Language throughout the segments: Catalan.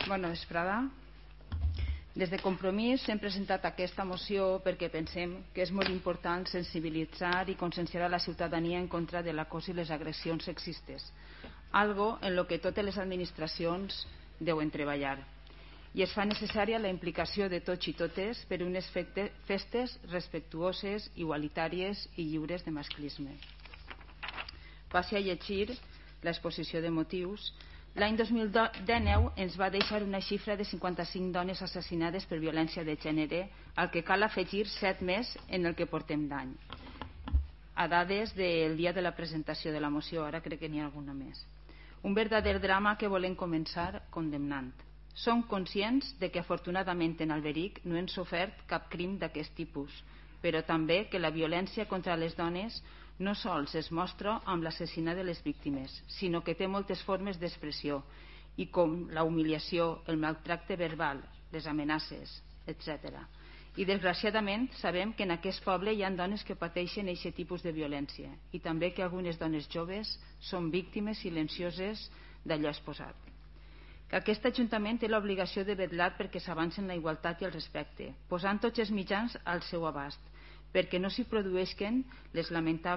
Bona vesprada. Des de Compromís hem presentat aquesta moció perquè pensem que és molt important sensibilitzar i conscienciar a la ciutadania en contra de l'acòs i les agressions sexistes, algo en lo que totes les administracions deuen treballar. I es fa necessària la implicació de tots i totes per unes festes respectuoses, igualitàries i lliures de masclisme. Passi a llegir l'exposició de motius. L'any 2019 ens va deixar una xifra de 55 dones assassinades per violència de gènere, al que cal afegir 7 més en el que portem d'any. A dades del dia de la presentació de la moció, ara crec que n'hi ha alguna més. Un verdader drama que volem començar condemnant. Som conscients de que afortunadament en Alberic no hem sofert cap crim d'aquest tipus, però també que la violència contra les dones no sols es mostra amb l'assassinat de les víctimes, sinó que té moltes formes d'expressió, i com la humiliació, el maltracte verbal, les amenaces, etc. I desgraciadament sabem que en aquest poble hi ha dones que pateixen aquest tipus de violència i també que algunes dones joves són víctimes silencioses d'allò exposat. Que aquest Ajuntament té l'obligació de vetllar perquè s'avanci en la igualtat i el respecte, posant tots els mitjans al seu abast, perquè no s'hi produeixen fets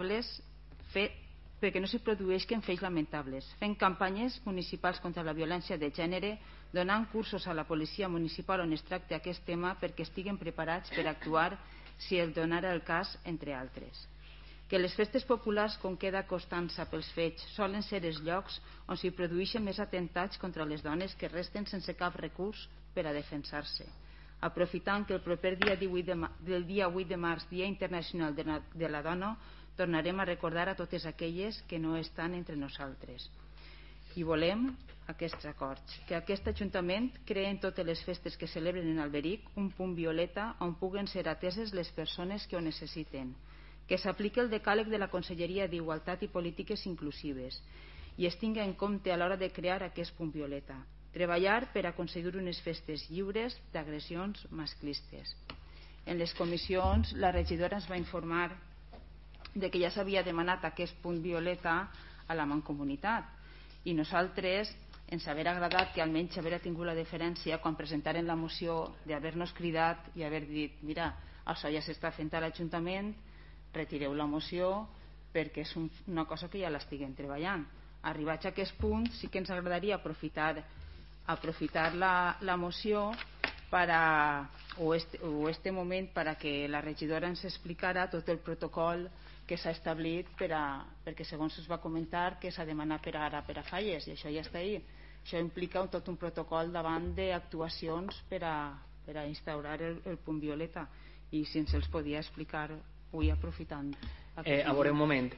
lamentables, fent campanyes municipals contra la violència de gènere, donant cursos a la policia municipal on es tracta aquest tema perquè estiguen preparats per actuar si el donara el cas, entre altres. Que les festes populars, com queda constança pels fets, solen ser els llocs on s'hi produeixen més atemptats contra les dones que resten sense cap recurs per a defensar-se. Aprofitant que el proper dia 8 de març, Dia Internacional de la Dona, tornarem a recordar a totes aquelles que no estan entre nosaltres. I volem aquests acords, que aquest Ajuntament creï en totes les festes que celebren en Alberic un punt violeta on puguen ser ateses les persones que ho necessiten, que s'apliqui el decàleg de la Conselleria d'Igualtat i Polítiques Inclusives i es tingui en compte a l'hora de crear aquest punt violeta. Treballar per aconseguir unes festes lliures d'agressions masclistes. En les comissions la regidora ens va informar de que ja s'havia demanat aquest punt violeta a la Mancomunitat i nosaltres ens hauria agradat que almenys haguera tingut la deferència quan presentaren la moció d'haver-nos cridat i haver dit mira, això ja s'està fent a l'Ajuntament, retireu la moció perquè és una cosa que ja l'estiguem treballant. Arribats a aquest punt sí que ens agradaria aprofitar la moció o este moment perquè la regidora ens explicara tot el protocol que s'ha establit perquè segons es va comentar que s'ha demanat per ara per a falles i això ja està ahí. Això implica tot un protocol davant d'actuacions per a instaurar el punt violeta i si ens els podia explicar avui aprofitant. A veure, un moment.